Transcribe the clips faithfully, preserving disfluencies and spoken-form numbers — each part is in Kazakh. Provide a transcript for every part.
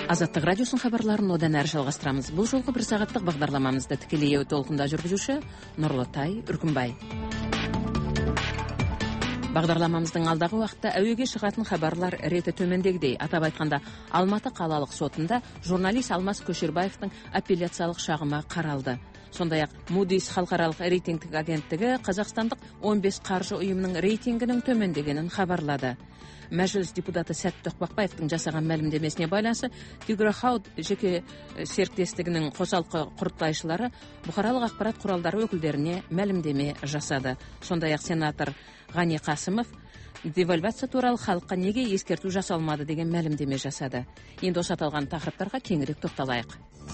Азаттық радиосын хабарларын одан әрі жалғастырамыз. Бұл жолғы бір сағаттық бағдарламамызды тікелей толқында жүргізуші Нұрлытай Үркімбай. Бағдарламамыздың алдағы уақытта әуеге шығатын хабарлар реті төмендегідей. Атап айтқанда, Алматы қалалық сотында журналист Алмас Көшербаевтың апелляциялық шағымы қаралды. Сондай-ақ Moody's халықаралық рейтингтік агенттігі қазақстандық он бес қаржы ұйымының рейтингінің төмендегенін хабарлады. Мәжіліс депутаты Сәт Тоқпақбаевтың жасаған мәлімдемесіне байланысты Тигро Хауд жеке серіктестігінің қосалқы құрылтайшылары бұқаралық ақпарат құралдары өкілдеріне мәлімдеме жасады. Сондай-ақ сенатор Ғани Қасымов девальвация туралы халыққа неге ескерту жасалмады деген мәлімдеме жасады. Енді осы аталған тақырыптарға кеңірек тоқталайық.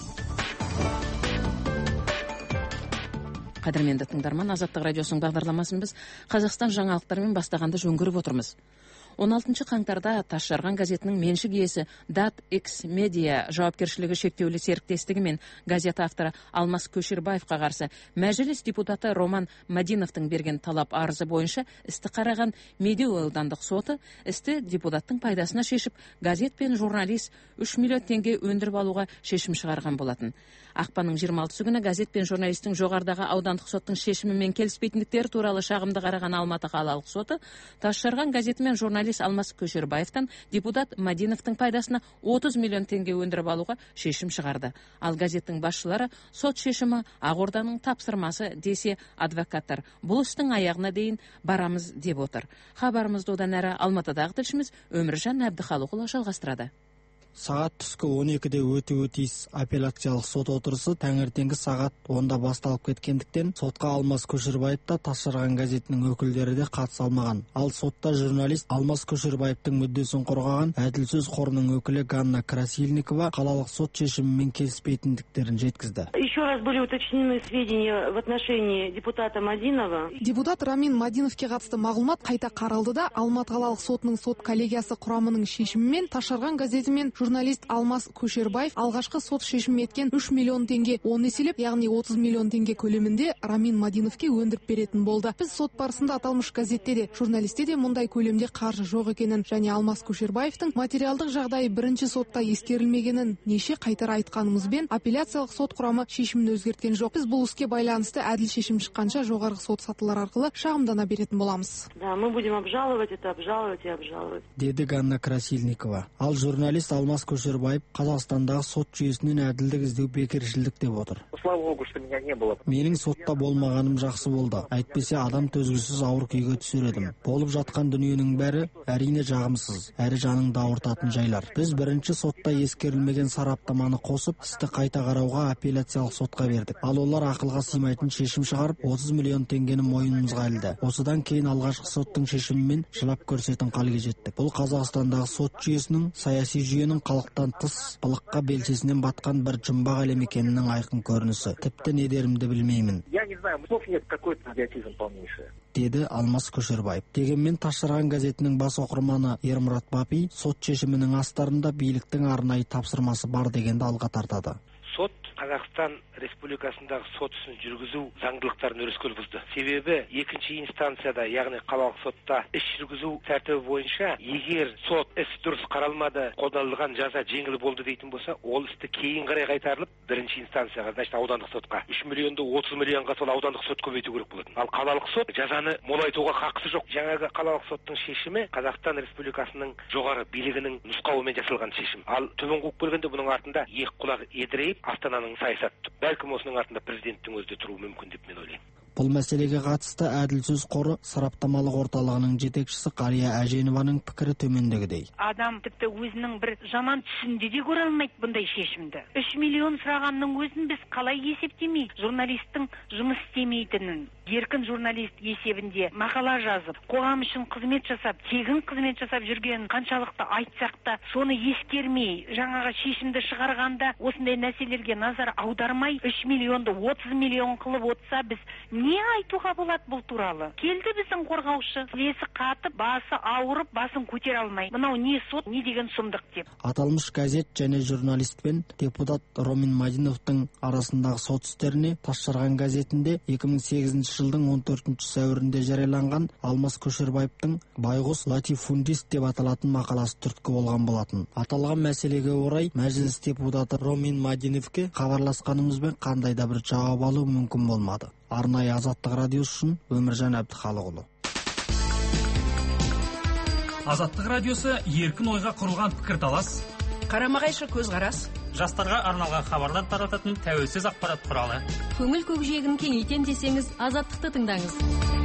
Қадірменді тыңдарман, Азаттық радиосының бағдарламасын біз Қазақстан жаңалықтарымен бастағанды жөн көріп отырмыз. он алтыншы қаңтарда Тасжарған газетінің меншік иесі Дат X Media жауапкершілігі шектеулі серіктестігі мен газет авторы Алмас Көшербаевқа қарсы мәжіліс депутаты Роман Мадиновтың берген талап арызы бойынша істі қараған Медеу аудандық соты істі депутаттың пайдасына шешіп, газет пен журналист үш миллион теңге өндіріп алуға шешім шығарған болатын. Ақпанның жиырма алтысы күні газет пен журналистің жоғарыдағы аудандық соттың шешімімен келіспейтіндіктері туралы шағымды қараған Алматы қалалық соты Тасжарған газеті мен журналист Алмас Көшербаевтан депутат Мадиновтың пайдасына отыз миллион теңге өндіріп алуға шешім шығарды. Ал газеттің басшылары сот шешімі Ақорданың тапсырмасы десе, адвокаттар бұл істің аяғына дейін барамыз деп отыр. Хабарымызды одан әрі Алматыдағы тілшіміз Өміржан Әбдіхалықұлы жалғастырады. Сағат түскі он екіде өтуі тиіс апелляциялық сот отырысы таңертеңгі сағат онда басталып кеткендіктен сотқа Алмас Көшербаев та Тасжарған газетінің өкілдері де қатыса алмаған. Ал сотта журналист Алмас Көшербаевтың мүддесін қорғаған әділ сөз қорының өкілі Ганна Красильникова қалалық сот шешімімен келіспейтіндіктерін жеткізді. Еще раз были уточнены сведения в отношении депутата Мадинова. Депутат Рамин Мадиновке қатысты мағлұмат қайта қаралды да Алматы қалалық сотының сот коллегиясы құрамының шешімімен Тасжарған газеті мен журналист Алмас Көшербаев алғашқы сот шешімі еткен үш миллион теңге он еселеп, яғни отыз миллион теңге көлемінде Рамин Мадиновке өндіріп беретін болды. Біз сот барысында аталмыш газетте де, журналистте де мұндай көлемде қаржы жоқ екенін және Алмас Көшербаевтың материалдық жағдайы бірінші сотта ескерілмегенін неше қайтара айтқанымызбен апелляциялық сот құрамы шешімін өзгерткен жоқ. Біз бұл іске байланысты әділ шешім шыққанша жоғарғы сот сатылар арқылы шағымдана беретін боламыз. Да, мы будем обжаловать это, обжаловать и обжаловать. Деді Ганна Красильникова. Ал журналист Алмас Көшербаев Қазақстандағы сот жүйесінен әділдік іздеу бекершілдік деп отыр. Слава Богу, что меня не было. Менің сотта болмағаным жақсы болды. Әйтпесе адам төзгісіз ауыр күйге түсер едім. Болып жатқан дүниенің бәрі әрине жағымсыз, әрі жаныңды ауыртатын жайлар. Біз бірінші сотта ескерілмеген сараптаманы қосып, істі қайта қарауға апелляциялық сотқа бердік. Ал олар ақылға сыймайтын шешім шығарып, отыз миллион теңгені мойнымызға ілді. Осыдан кейін алғашқы соттың шешімімен жылап көрсетін халге жеттік. Бұл Қазақстандағы сот жүйесінің, саяси жүйенің халықтан тыс былыққа белшесінен батқан бір жұмбақ әлем екенінің айқын көрінісі. Тіпті не дерімді білмеймін. Я не знаю, слов нет, какой-то идиотизм полнейший. Деді Алмас Көшербаев. Дегенмен Тасжарған газетінің бас оқырманы Ермұрат Бапи сот шешімінің астарында биліктің арнайы тапсырмасы бар дегенді алға тартады. Сот Қазақстан Республикасындағы сот ісін жүргізу заңдылықтарын өрескел бұзды. Себебі екінші инстанцияда, яғни қалалық сотта іс жүргізу тәртібі бойынша, егер сот іс дұрыс қаралмады, қолданылған жаза жеңіл болды дейтін болса, ол істі кейін қарай қайтарылып, бірінші инстанцияға, значит аудандық сотқа үш миллионды отыз миллионға сол аудандық сот көбейту керек болатын. Ал қалалық сот жазаны молайтуға хақысы жоқ. Жаңағы қалалық соттың шешімі Қазақстан Республикасының жоғары билігінің нұсқауымен жасалған шешім. Ал төмен қуып келгенде бұның артында екі құлақ едірейіп Астананың саясаты. Бәлкім осының артында президенттің өзі де тұруы мүмкін деп мен ойлаймын. Бұл мәселеге қатысты әділ сөз қоры сараптамалық орталығының жетекшісі Қария Әженованың пікірі төмендегідей. Адам тіпті өзінің бір жаман түсінде де көре алмайды бұндай шешімді. үш миллион сұрағанның өзін біз қалай есептемейді? Журналистің жұмыс істемейтінін, еркін журналист есебінде мақала жазып, қоғам үшін қызмет жасап, тегін қызмет жасап жүрген қаншалықты айтсақ та, соны ескермей, жаңағы шешімді шығарғанда осындай мәселелерге назар аудармай, үш миллионды отыз миллион қылып отса, біз не айтуға болады бұл туралы? Келді біздің қорғаушы, тізесі қатып, басы ауырып, басын көтере алмай. Мынау не сот, не деген сұмдық деп. Аталмыш газет және журналистпен депутат Ромин Мадиновтың арасындағы сот істеріне Тасжарған газетінде екі мың сегізінші осы жылдың он төртүнчү сәуірінде жарияланған Алмаз Көшербаевтың «Байғұс латифундист» деп аталатын мақаласы түрткі болған болатын. Аталған мәселеге орай мәжіліс депутаты Ромин Мадиновке хабарласқанымызбен қандай да бір жауап алу мүмкін болмады. Арнайы Азаттық радиосы үшін Өміржан Әбдіхалықұлы. Азаттық радиосы еркін ойға құрылған пікірталас, қарама-қайшы көзқарас, жастарға арналған хабарлар тарататын тәуелсіз ақпарат құралы. Көңіл көкжиегін кеңейтем десеңіз, Азаттықты тыңдаңыз.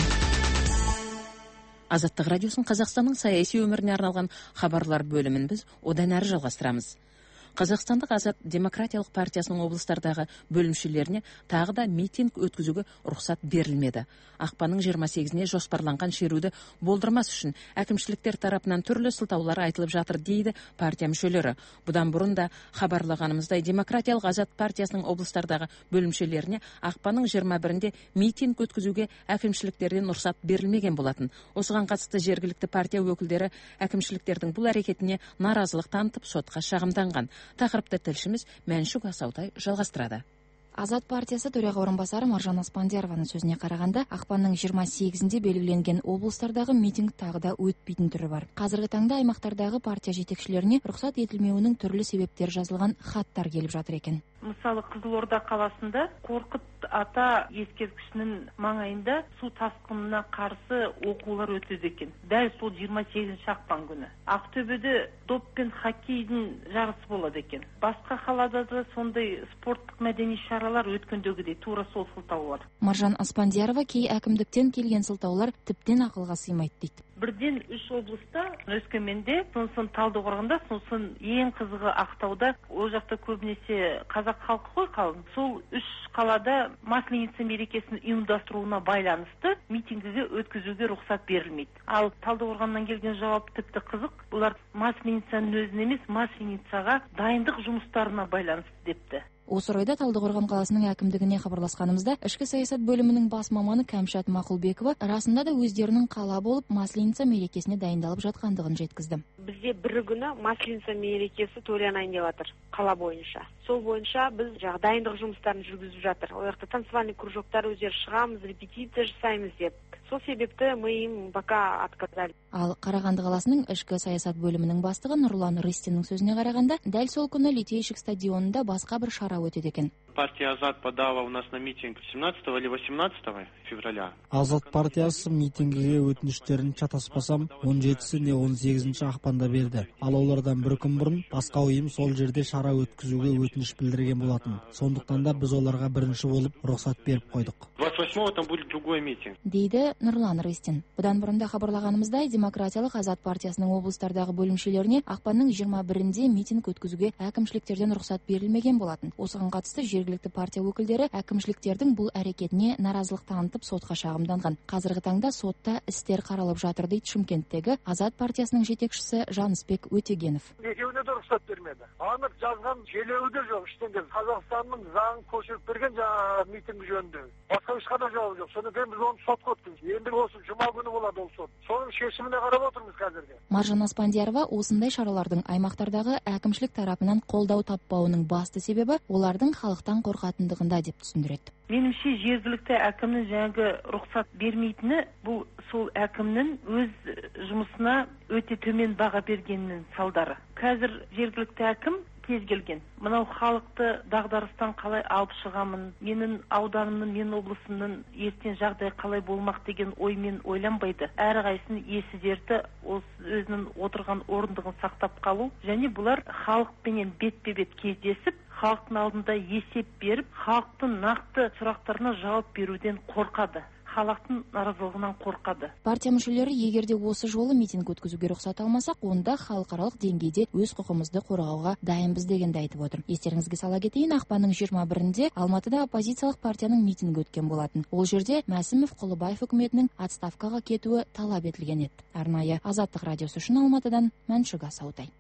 Азаттық радиосын Қазақстанның саяси өміріне арналған хабарлар бөлімін біз одан әрі жалғастырамыз. Қазақстандық Азат демократиялық партиясының облыстардағы бөлімшелеріне тағы да митинг өткізуге рұқсат берілмеді. Ақпанның жиырма сегізіне жоспарланған шеруді болдырмас үшін әкімшіліктер тарапынан түрлі сылтаулар айтылып жатыр дейді партия мүшелері. Бұдан бұрын да хабарлағанымыздай демократиялық Азат партиясының облыстардағы бөлімшелеріне ақпанның жиырма бірінде митинг өткізуге әкімшіліктерден рұқсат берілмеген болатын. Осыған қатысты жергілікті партия өкілдері әкімшіліктердің бұл әрекетіне наразылық танытып сотқа шағымданған. Тақырыпты тілшіміз Мәншүк Асаутай жалғастырады. Азат партиясы төраға орынбасары Маржан Аспандиярованың сөзіне қарағанда, ақпанның жиырма сегізінде белгіленген облыстардағы митинг тағы да өтпейтін түрі бар. Қазіргі таңда аймақтардағы партия жетекшілеріне рұқсат етілмеуінің түрлі себептер жазылған хаттар келіп жатыр екен. Мысалы, Қызылорда қаласында Қорқыт ата ескерткішінің маңайында су тасқынына қарсы оқулар өтеді екен. Дәл сол жиырма сегізінші ақпан күні. Ақтөбеде доп пен хоккейдің жарысы болады екен. Басқа қалада да сондай спорттық мәдени шаралар өткендегідей тура сол сылтаулар. Маржан Аспандиярова кей әкімдіктен келген сылтаулар тіптен ақылға сыймайды дейді. Бірден үш облыста, Өскеменде, сосын Талдықорғанда, сосын ең қызығы Ақтауда, ол жақта көбінесе қазақ халқы қой қалың. Сол үш қалада Масленица мерекесін ұйымдастыруына байланысты митингіге өткізуге рұқсат берілмейді. Ал Талдықорғаннан келген жауап тіпті қызық. Бұлар Масленицаның өзін емес, Масленицаға дайындық жұмыстарына байланысты депті. Осы орайда Талдықорған қаласының әкімдігіне хабарласқанымызда ішкі саясат бөлімінің бас маманы Кәмшат Мақұлбекова расында да өздерінің қала болып Масленица мерекесіне дайындалып жатқандығын жеткізді. Бізде бір күні Масленица мерекесі тойланайын деп жатыр қала бойынша. Сол бойынша біз жаңағы дайындық жұмыстарын жүргізіп жатыр. Ол жақта танцевальный кружоктар өздері шығамыз, репетиция жасаймыз деп. Сол себепті мы им пока отказали. Ал Қарағанды қаласының ішкі саясат бөлімінің бастығы Нұрлан Рыстиннің сөзіне қарағанда, дәл сол күні Литейщик стадионында басқа бір шара өтеді екен. Партия Азат подала у нас на митинг семнадцатого или восемнадцатого февраля. Азат партиясы митингіге өтініштерін чатаспасам он жетісі не он сегізінші ақпанда берді. Ал олардан бір күн бұрын басқа ұйым сол жерде шара өткізуге өтініш білдірген болатын. Сондықтан да біз оларға бірінші болып рұқсат беріп қойдық. двадцать восьмого там будет другой митинг. Дейді Нұрлан Рыстин. Бұдан бұрында хабарлағанымыздай, демократиялық Азат партиясының облыстардағы бөлімшелеріне ақпанның жиырма бірінде митинг өткізуге әкімшіліктерден рұқсат берілмеген болатын. Осыған қатысты жергілікті партия өкілдері әкімшіліктердің бұл әрекетіне наразылық танытып сотқа шағымданған. Қазіргі таңда сотта істер қаралып жатыр дейді Шымкенттегі Азат партиясының жетекшісі Жанысбек Өтегенов. Екеуіне де рұқсат бермеді. Анық жазған желеуі де жоқ. Іштен Қазақстанның заңын көшіріп берген жаңа митинг жөнінде. Басқа ешқандай жауабы жоқ. Содан кейін біз оны сотқа өткіздік. Енді осы жұма күні болады ол сот. Соның шешіміне қарап отырмыз қазірге. Маржан Аспандиярова осындай шаралардың аймақтардағы әкімшілік тарапынан қолдау таппауының басты себебі олардың халықтан қорқатындығында деп түсіндіреді. Меніңше жергілікті әкімнің жаңағы рұқсат бермейтіні бұл сол әкімнің өз жұмысына өте төмен баға бергенінің салдары. Қазір жергілікті әкім кез келген мынау халықты дағдарыстан қалай алып шығамын, менің ауданымның, менің облысымның ертең жағдай қалай болмақ деген оймен ойланбайды. Әрқайсының есі дерті өзінің отырған орындығын сақтап қалу, және бұлар халықпенен бетпе-бет кездесіп, халықтың алдында есеп беріп, халықтың нақты сұрақтарына жауап беруден қорқады. Халықтың наразылығынан қорқады. Партия мүшелері егерде осы жолы митинг өткізуге рұқсат алмасақ, онда халықаралық деңгейде өз құқығымызды қорғауға дайынбыз дегенді айтып отыр. Естеріңізге сала кетейін, ақпанның жиырма бірінде Алматыда оппозициялық партияның митингі өткен болатын. Ол жерде Мәсімов Құлыбаев үкіметінің отставкаға кетуі талап етілген еді. Арнайы Азаттық радиосы үшін Алматыдан Мәншүк Асаутай.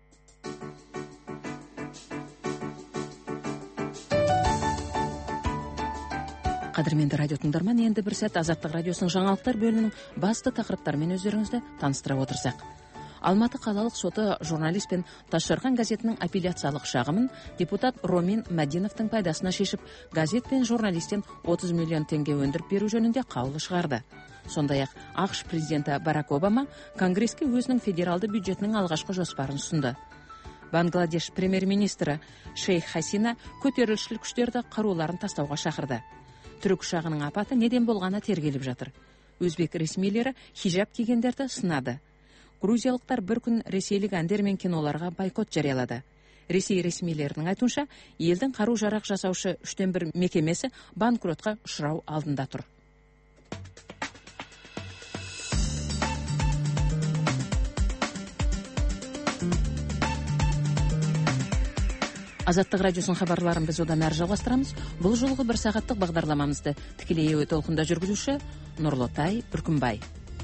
Қадірменді радио тыңдарман, енді бір сәт Азаттық радиосының жаңалықтар бөлімінің басты тақырыптарымен өздеріңізді таныстыра отырсақ. Алматы қалалық соты журналист пен Тасжарған газетінің апелляциялық шағымын депутат Ромин Мәдиновтың пайдасына шешіп, газет пен журналистен отыз миллион теңге өндіріп беру жөнінде қаулы шығарды. Сондай-ақ ақш президенті Барак Обама Конгреске өзінің федералды бюджетінің алғашқы жоспарын ұсынды. Бангладеш премьер-министрі Шейх Хасина көтерілісшіл күштерді қаруларын тастауға шақырды. Түрік ұшағының апаты неден болғаны тергеліп жатыр. Өзбек ресмилері хижаб кигендерді сынады. Грузиялықтар бір күн ресейлік әндер мен киноларға бойкот жариялады. Ресей ресмилерінің айтуынша, елдің қару-жарақ жасаушы үштен бір мекемесі банкротқа ұшырау алдында тұр. Азаттық радиосының хабарларын біз одан әрі жалғастырамыз. Бұл жолғы бір сағаттық бағдарламамызды тікелей эфир толқында жүргізуші Нұрлытай Үркімбай.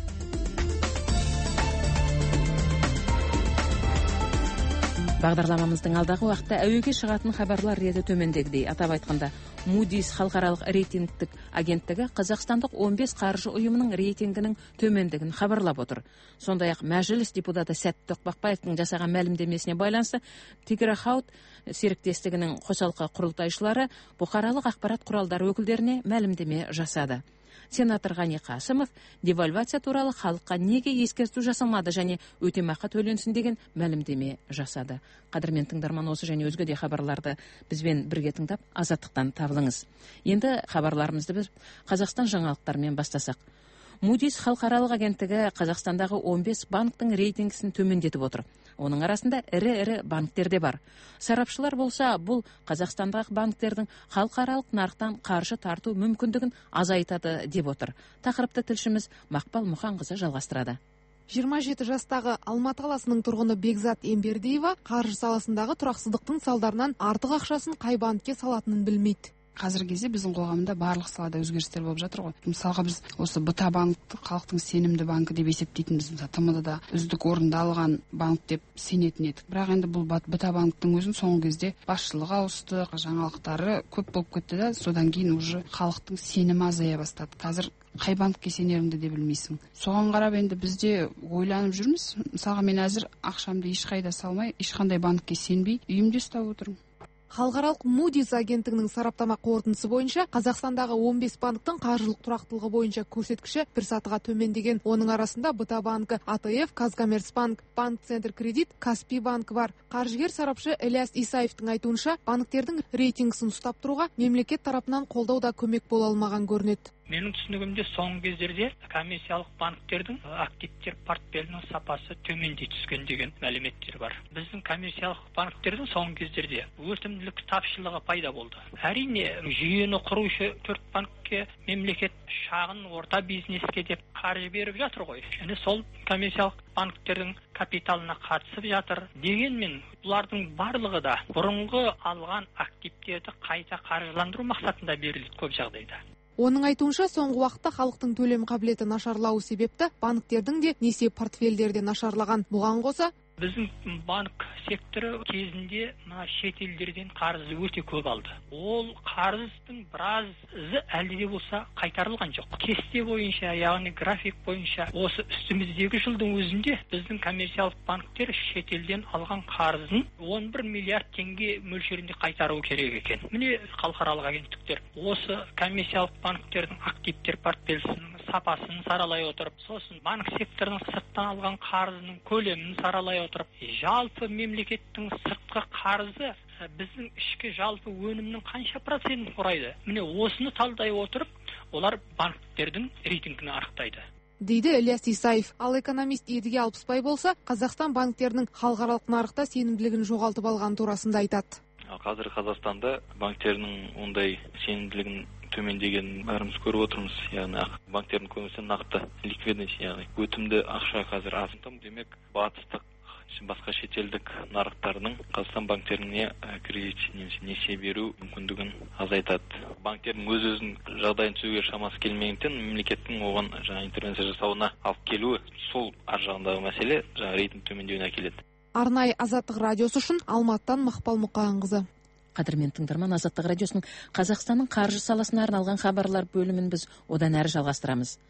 Бағдарламамыздың алдағы уақытта әуеге шығатын хабарлар реті төмендегідей. Атап айтқанда, Moody's халықаралық рейтингтік агенттігі Қазақстандық он бес қаржы ұйымының рейтингінің төмендігін хабарлап отыр. Сондай-ақ мәжіліс депутаты Сәтті Тоқбақбаевтың жасаған мәлімдемесіне байланысты Тиграхаут серіктестігінің қосалқы құрылтайшылары бұқаралық ақпарат құралдары өкілдеріне мәлімдеме жасады. Сенатор Ғани Қасымов девальвация туралы халыққа неге ескерту жасалмады және өтемақы төленсін деген мәлімдеме жасады. Қадірмен тыңдарман, осы және өзге де хабарларды бізбен бірге тыңдап, азаттықтан табылыңыз. Енді хабарларымызды біз Қазақстан жаңалықтарымен бастасақ. Moody's халықаралық агенттігі Қазақстандағы он бес банктың рейтингісін төмендетіп отыр. Оның арасында ірі-ірі банктер де бар. Сарапшылар болса, бұл Қазақстандағы банктердің халықаралық нарықтан қаржы тарту мүмкіндігін азайтады деп отыр. Тақырыпты тілшіміз Мақпал Мұханқызы жалғастырады. жиырма жеті жастағы Алматы қаласының тұрғыны Бекзат Ембердиева қаржы саласындағы тұрақсыздықтың салдарынан артық ақшасын қай банкке салатынын білмейді. Қазіргі кезде біздің қоғамда барлық салада өзгерістер болып жатыр ғой. Мысалға біз осы БТА банкті халықтың сенімді банкі деп есептейтінбіз. Мысалы Т М Д-да үздік орынды алған банк деп сенетін едік. Бірақ енді бұл БТА банктың өзін соңғы кезде басшылығы ауысты, жаңалықтары көп болып кетті да, содан кейін уже халықтың сенімі азая бастады. Қазір қай банкке сенеріңді де білмейсің. Соған қарап енді бізде ойланып жүрміз. Мысалға мен әзір ақшамды ешқайда салмай, ешқандай банкке сенбей, үйімде ұстап отырмын. Халықаралық Moody's агенттігінің сараптама қорытындысы бойынша Қазақстандағы он бес банктың қаржылық тұрақтылығы бойынша көрсеткіші бір сатыға төмендеген. Оның арасында БТА банкі, А Т Ф, Казкоммерцбанк, Банк Центр Кредит, Каспий банкі бар. Қаржыгер сарапшы Ілияс Исаевтың айтуынша, банктердің рейтингісін ұстап тұруға мемлекет тарапынан қолдау да көмек бола алмаған көрінеді. Менің түсінігімде соңғы кездерде коммерциялық банктердің активтер портфелінің сапасы төмендей түскен деген мәліметтер бар. Біздің коммерциялық банктердің соңғы кездерде өтімділік тапшылығы пайда болды. Әрине, жүйені құрушы төрт банкке мемлекет шағын орта бизнеске деп қаржы беріп жатыр ғой. Және сол коммерциялық банктердің капиталына қатысып жатыр. Дегенмен бұлардың барлығы да бұрынғы алған активтерді қайта қаржыландыру мақсатында беріледі көп жағдайда. Оның айтуынша, соңғы уақытта халықтың төлем қабілеті нашарлауы себепті банктердің де несие портфельдері де нашарлаған. Бұған қоса, біздің банк секторы кезінде мына шетелдерден қарызы өте көп алды. Ол қарыздың біразы әлде де болса қайтарылған жоқ. Кесте бойынша, яғни график бойынша, осы үстіміздегі жылдың өзінде біздің коммерциялық банктер шетелден алған қарызын он бір миллиард теңге мөлшерінде қайтару керек екен. Міне халықаралық агенттіктер осы коммерциялық банктердің активтер портфелінің сапасын саралай отырып, сосын банк секторының сырттан алған қарызының көлемін саралай отырып, жалпы мемлекеттің сыртқы қарызы біздің ішкі жалпы өнімнің қанша процентін құрайды. Міне осыны талдай отырып, олар банктердің рейтингін анықтайды. Дейді Ілияс Исаев. Ал экономист Едіге Алпысбай болса, Қазақстан банктерінің халықаралық нарықта сенімділігін жоғалтып алған турасында айтады. Қазір Қазақстанда банктерінің ондай сенімділігін төмендеген бәріміз көріп отырмыз. Яғни банктердің көбісі нақты ликвидность, яғни өтімді ақша қазір аз. Демек, батыстық басқа шетелдік нарықтарының Қазақстан банктеріне кредит несие беру мүмкіндігін азайтады. Банктердің өз-өзінің жағдайын түзеуге шамасы келмегендіктен мемлекеттің оған жаңа интервенция жасауына алып келуі, сол ар жағындағы мәселе жаңа рейтинг төмендеуіне әкеледі. Арнайы Азаттық радиосы үшін Алматыдан Мақпал Мұқанқызы. Қадірмен тыңдарман, Азаттық радиосының Қазақстанның қаржы саласына арналған хабарлар бөлімін біз одан әрі жалғастырамыз.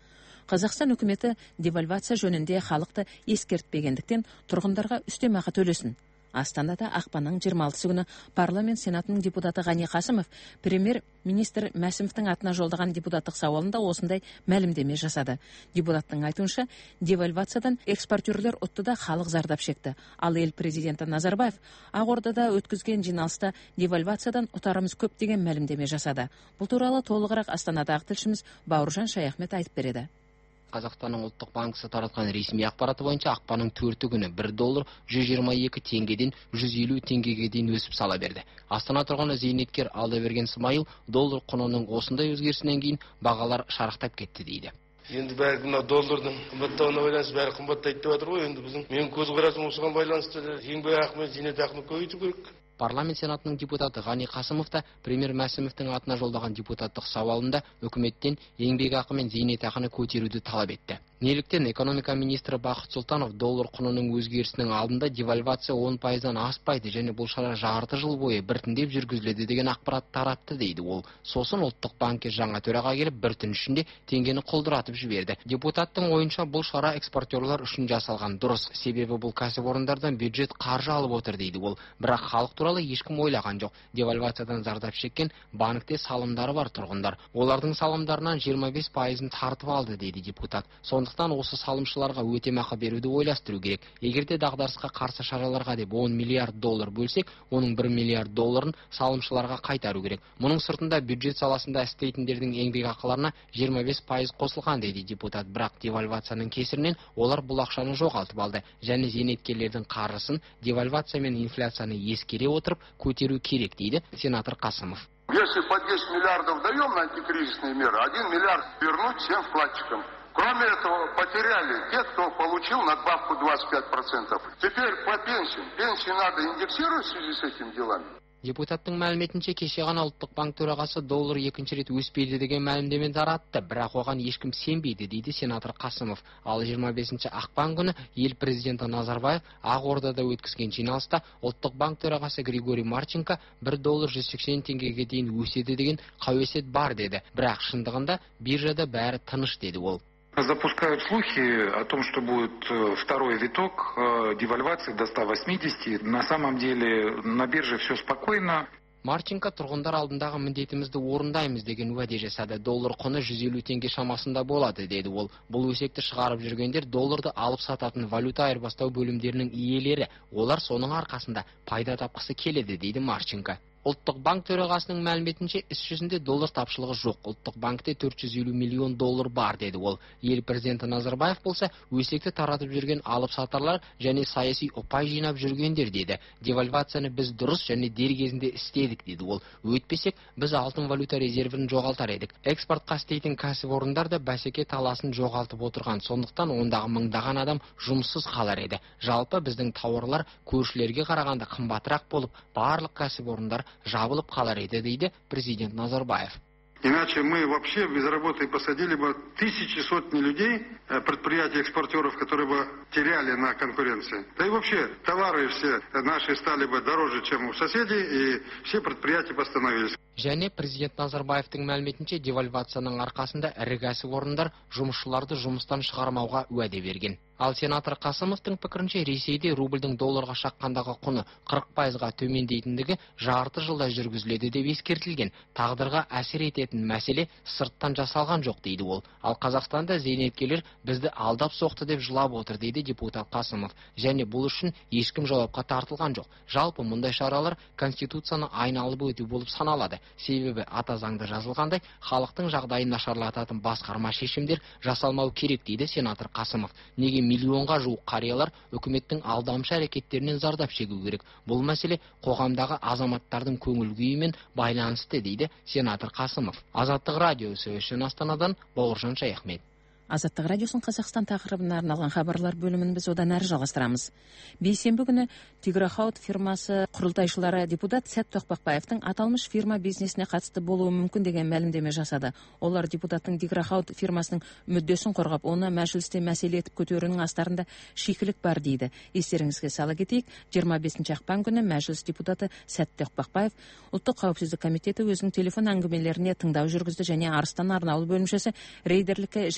Қазақстан үкіметі девальвация жөнінде халықты ескертпегендіктен тұрғындарға үстемақы төлесін. Астанада ақпанның жиырма алтысы күні парламент сенатының депутаты Ғани Қасымов премьер-министр Мәсімовтің атына жолдаған депутаттық сауалында осындай мәлімдеме жасады. Депутаттың айтуынша, девальвациядан экспортерлер ұтты да халық зардап шекті. Ал ел президенті Назарбаев Ақордада өткізген жиналыста девальвациядан ұтарымыз көп деген мәлімдеме жасады. Бұл туралы толығырақ Астанадағы тілшіміз Бауыржан Шаяхмет айтып береді. Қазақстанның ұлттық банкісі таратқан ресми ақпараты бойынша ақпанның төрті күні бір доллар жүз жиырма екі теңгеден жүз елу теңгеге дейін өсіп сала берді. Астана тұрғыны зейнеткер Алдаберген Смайыл доллар құнының осындай өзгерісінен кейін бағалар шарықтап кетті дейді. Енді бәрі мына доллардың қымбаттауына байланысты бәрі қымбаттайды деп жатыр ғой. Енді біздің менің көзқарасым осыған байланысты еңбекақы мен зейнетақыны көбейту керек. Парламент сенатының депутаты Ғани Қасымов та премьер Мәсімовтің атына жолдаған депутаттық сауалында үкіметтен еңбекақы мен зейнетақыны көтеруді талап етті. Неліктен экономика министрі Бақыт Сұлтанов доллар құнының өзгерісінің алдында девальвация он пайыздан аспайды және бұл шара жарты жыл бойы біртіндеп жүргізіледі деген ақпарат таратты дейді ол. Сосын ұлттық банкке жаңа төраға келіп бір түн ішінде теңгені құлдыратып жіберді. Депутаттың ойынша бұл шара экспортерлар үшін жасалған дұрыс, себебі бұл кәсіпорындардан бюджет қаржы алып отыр дейді ол. Бірақ халық туралы ешкім ойлаған жоқ. Девальвациядан зардап шеккен банкте салымдары бар тұрғындар. Олардың салымдарынан жиырма бес пайызын тартып алды дейді депутат. Сондықтан осы салымшыларға өтемақы беруді ойластыру керек. Егерде дағдарысқа қарсы шараларға деп он миллиард доллар бөлсек, оның бір миллиард долларын салымшыларға қайтару керек. Мұның сыртында бюджет саласында істейтіндердің еңбекақыларына жиырма бес пайыз қосылған дейді депутат. Бірақ девальвацияның кесірінен олар бұл ақшаны жоғалтып алды және зейнеткерлердің қаржысын девальвация мен инфляцияны ескере отырып көтеру керек дейді сенатор Қасымов. Если по десять миллиардов даем на антикризисные меры, один миллиард вернуть всем вкладчикам. Кроме этого, потеряли те, кто получил надбавку двадцать пять процентов. Теперь по пенсиям. Пенсии надо индексировать в связи с этими делами. Депутаттың мәліметінше кеше ғана ұлттық банк төрағасы доллар екінші рет өспейді деген мәлімдеме таратты, бірақ оған ешкім сенбейді дейді сенатор Қасымов. Ал жиырма бесінші ақпан күні ел президенті Назарбаев Ақордада өткізген жиналыста ұлттық банк төрағасы Григорий Марченко бір доллар жүз сексен теңгеге дейін өседі деген қауесет бар деді. Бірақ шындығында биржада бәрі тыныш деді ол. Запускают слухи о том, что будет второй виток девальвации до ста восьмидесяти. На самом деле на бирже все спокойно. Марченко тұрғындар алдындағы міндетімізді орындаймыз деген уәде жасады. Доллар құны жүз елу теңге шамасында болады деді ол. Бұл өсекті шығарып жүргендер долларды алып сататын валюта айырбастау бөлімдерінің иелері. Олар соның арқасында пайда тапқысы келеді дейді Марченко. Ұлттық банк төрағасының мәліметінше іс жүзінде доллар тапшылығы жоқ. Ұлттық банкте төрт жүз елу миллион доллар бар деді ол. Ел президенті Назарбаев болса өсекті таратып жүрген алып сатарлар және саяси ұпай жинап жүргендер деді. Девальвацияны біз дұрыс және дер кезінде істедік деді ол. Өйтпесек біз алтын валюта резервін жоғалтар едік. Экспортқа істейтін кәсіпорындар да бәсеке таласын жоғалтып отырған. Сондықтан ондағы мыңдаған адам жұмыссыз қалар еді. Жалпы біздің тауарлар көршілерге қарағанда қымбатырақ болып, барлық кәсіпорындар жабылып қалар еді дейді президент Назарбаев. Иначе мы вообще без работы посадили бы тысячи, сотни людей, предприятий, экспортеров, которые бы теряли на конкуренции. Да и вообще товары все наши стали бы дороже, чем у соседей, и все предприятия бы остановились. Және президент Назарбаевтың мәліметінше девальвацияның арқасында ірі кәсіпорындар жұмысшыларды жұмыстан шығармауға уәде берген. Ал сенатор Қасымовтың пікірінше Ресейде рубльдің долларға шаққандағы құны қырық пайызға төмендейтіндігі жарты жылда жүргізіледі деп ескертілген. Тағдырға әсер ететін мәселе сырттан жасалған жоқ дейді ол. Ал Қазақстанда зейнеткерлер бізді алдап соқты деп жылап отыр дейді депутат Қасымов. Және бұл үшін ешкім жауапқа тартылған жоқ. Жалпы мұндай шаралар конституцияны айналып өту болып саналады. Себебі ата заңда жазылғандай халықтың жағдайын нашарлататын басқарма шешімдер жасалмау керек дейді сенатор Қасымов. Неге миллионға жуық қариялар үкіметтің алдамшы әрекеттерінен зардап шегу керек? Бұл мәселе қоғамдағы азаматтардың көңіл күйімен байланысты дейді сенатор Қасымов. Азаттық радиосы үшін Астанадан Бауыржан Шаяхмет. Азаттық радиосын Қазақстан тақырыбына арналған хабарлар бөлімін біз одан әрі жалғастырамыз. Бейсенбі күні Тиграхауд фирмасы құрылтайшылары депутат Сәт Тоқпақбаевтың аталмыш фирма бизнесіне қатысты болуы мүмкін деген мәлімдеме жасады. Олар депутаттың Тиграхауд фирмасының мүддесін қорғап, оны мәжілісте мәселе етіп көтеруінің астарында шикілік бар дейді. Естеріңізге сала кетейік, жиырма бесінші ақпан күні мәжіліс депутаты Сәт Тоқпақбаев ұлттық қауіпсіздік комитеті өзінің телефон әңгімелеріне тыңдау жүргізді және Арыстан арнаулы бөлімшесі рейдерлік жәрдемдесіп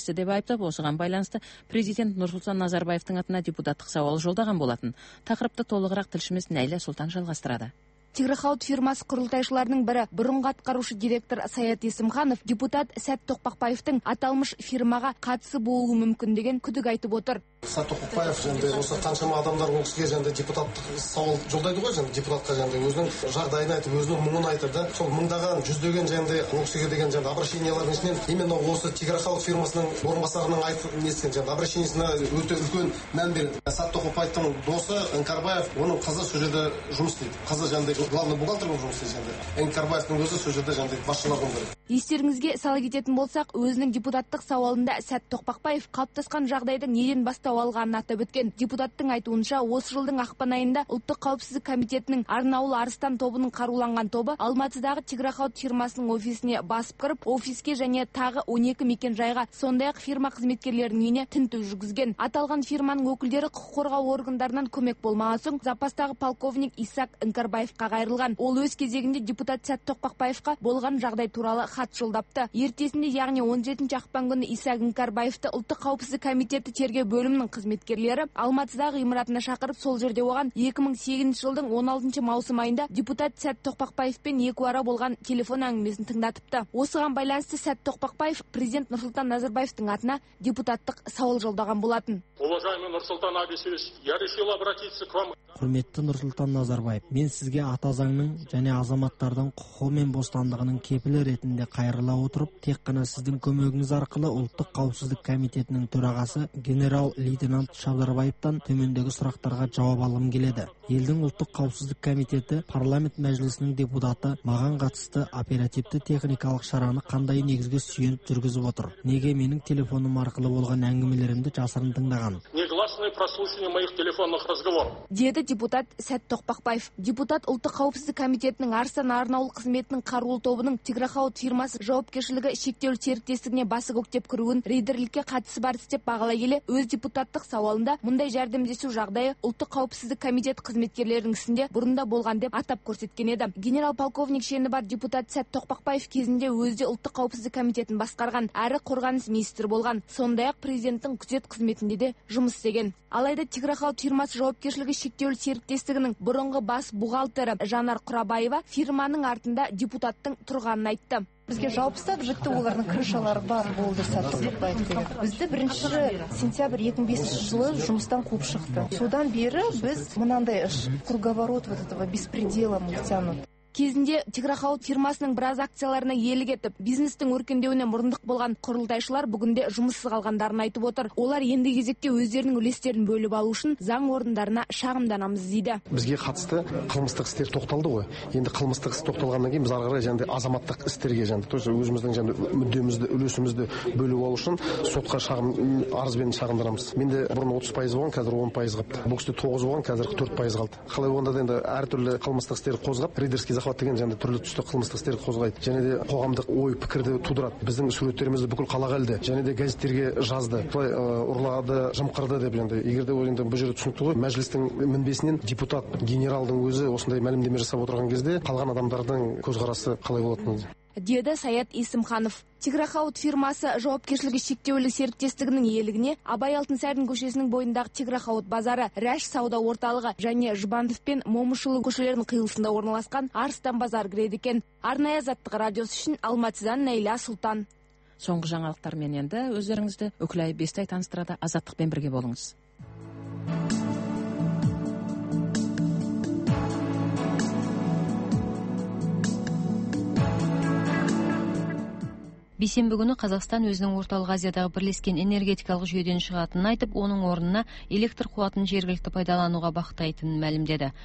кесті деп айыптап, осыған байланысты президент Нұрсұлтан Назарбаевтың атына депутаттық сауал жолдаған болатын. Тақырыпты толығырақ тілшіміз Нәйлә Сұлтан жалғастырады. Тиграхауд фирмасы құрылтайшыларының бірі бұрынғы атқарушы директор Саят Есімханов депутат Сәт Тоқпақбаевтың аталмыш фирмаға қатысы болуы мүмкін деген күдік айтып отыр. Сәт Тоқпақбаев және осы қаншама адамдар ол кісіге және депутаттық сауал жолдайды ғой, және депутатқа және өзінің жағдайын айтып, өзінің мұңын айтып, да сол мыңдаған, жүздеген және ол кісіге деген және обращениялардың ішінен именно осы Тиграхауд фирмасының орынбасарының айтып нескен және обращениесіне өте үлкен мән береді. Сәт Тоқпақбаевтың досы Іңкәрбаев, оның қызы сол жерде жұмыс істейді. Қызы және главный бухгалтер болып жұмыс істейді. Іңкәрбаевтың өзі сол жерде және басшылардың бірі. Естеріңізге сала кететін болсақ, өзінің депутаттық сауалында Сәт Тоқпақбаев қалыптасқан жағдайдың неден бастау алғанын атап өткен. Депутаттың айтуынша, осы жылдың ақпан айында Ұлттық қауіпсіздік комитетінің Арнаулы Арыстан тобының қаруланған тобы Алматыдағы Тиграхауд фирмасының офисіне басып кіріп, офиске және тағы он екі мекен жайға, сондай-ақ фирма қызметкерлерінің үйіне тінту жүргізген. Аталған фирманың өкілдері құқық қорғау органдарынан көмек болмаған соң, запастағы полковник Исак Іңкәрбаевқа қайрылған. Ол өз кезегінде депутат Сәт Тоқпақбаевқа болған жағдай туралы хат жолдапты. Ертесінде, яғни он жетінші ақпан күні Исак Іңкәрбаевты Ұлттық қауіпсіздік комитеті тергеу бөлімінің қызметкерлері Алматыдағы ғимаратына шақырып, сол жерде оған екі мың сегізінші жылдың он алтыншы маусым айында депутат Сәт Тоқпақбаевпен екі ара болған телефон әңгімесін тыңдатыпты. Осыған байланысты Сәт Тоқпақбаев президент Нұрсұлтан Назарбаевтың атына депутаттық сауал жолдаған болатын. Уважаемый Нұрсұлтан Абишевич, я решил обратиться к вам. Құрметті Нұрсұлтан Назарбаев, мен сізге ата заңның және азаматтардың құқығы мен бостандығының кепілі ретінде қайырыла отырып, тек қана сіздің көмегіңіз арқылы Ұлттық қауіпсіздік комитетінің төрағасы генерал-лейтенант Шабдарбаевтан төмендегі сұрақтарға жауап алғым келеді. Елдің Ұлттық қауіпсіздік комитеті парламент мәжілісінің депутаты маған қатысты оперативті техникалық шараны қандай негізге сүйеніп жүргізіп отыр? Неге менің телефоным арқылы болған әңгімелерімді жасырын тыңдаған? Негласное прослушивание моих телефонных разговоров. Деді депутат Сәт Тоқпақбаев. Депутат Ұлттық қауіпсіздік комитетінің Арыстан Арнаулы қызметінің қарулы тобының Тиграхауд фирмасы жауапкершілігі шектеулі серіктестігіне басы көктеп кіруін рейдерлікке қатысы бар деп бағалай келе, өз депутаттық сауалында мұндай жәрдемдесу жағдайы Ұлттық қауіпсіздік комитет қызметкерлерінің ісінде бұрында болған деп атап көрсеткен еді. Генерал-полковник шені бар депутат Сәт Тоқпақбаев кезінде өзде Ұлттық қауіпсіздік комитетін басқарған, әрі қорғаныс министрі болған. Сондай-ақ президенттің күзет қызметінде де жұмыс істеген. Алайда Тиграхауд фирмасы жауапкершілігі шектеулі серіктестігінің бұрынғы бас бухгалтері Жанар Құрабаева фирманың артында депутаттың тұрғанын айтты. Бізге жауып тастады, бітті, олардың крышалары бар болды. Сәт Тоқпақбаев. Бізді бірінші сентябрь екі мың бесінші жылы жұмыстан қуып шықты. Содан бері біз мынандай круговорот вот этого беспредела мы тянут. Кезінде Тиграхауд фирмасының біраз акцияларына иелік етіп, бизнестің өркендеуіне мұрындық болған құрылтайшылар бүгінде жұмыссыз қалғандарын айтып отыр. Олар енді кезекте өздерінің үлестерін бөліп алу үшін заң орындарына шағымданамыз дейді. Бізге қатысты қылмыстық істер тоқталды ғой. Енді қылмыстық іс тоқталғаннан кейін біз ары қарай жаңағыдай азаматтық істерге жаңағыдай өзіміздің жаңағыдай мүддемізді, үлесімізді бөліп алу үшін сотқа шағым арызбен шағымданамыз. Менде бұрын отыз пайыз болған, қазір он пайыз қалыпты. Бұл кісіде тоғыз болған, қазір төрт пайыз қалды. Қалай болғанда да енді әртүрлі қылмыстық істер қозғап, рейдерский захват деген және түрлі түсті қылмыстық істер қозғайды. Және де қоғамдық ой пікірді тудырады. Біздің суреттерімізді бүкіл қалаға ілді. Және де газеттерге жазды. Былай ұрлады, жымқырды деп енді. Егер де енді бұл жерде түсінікті ғой, мәжілістің мінбесінен депутат генералдың өзі осындай мәлімдеме жасап отырған кезде қалған адамдардың көзқарасы қалай болатыны деді Саят Есімханов. Тиграхауд фирмасы жауапкершілігі шектеулі серіктестігінің иелігіне Абай Алтынсарин көшесінің бойындағы Тиграхауд базары, Рәш сауда орталығы және Жұбанов пен Момышұлы көшелерінің қиылысында орналасқан Арыстан базар кіреді екен. Арнайы азаттық радиосы үшін Алматыдан Нәйлә Сұлтан. Соңғы жаңалықтармен енді өздеріңізді Үкілай Бестай таныстырады. Азаттықпен бірге болыңыз. Бейсенбі күні Қазақстан өзінің орталық Азиядағы бірлескен энергетикалық жүйеден шығатынын айтып, оның орнына электр қуатын жергілікті пайдалануға бағыттайтынын мәлімдеді.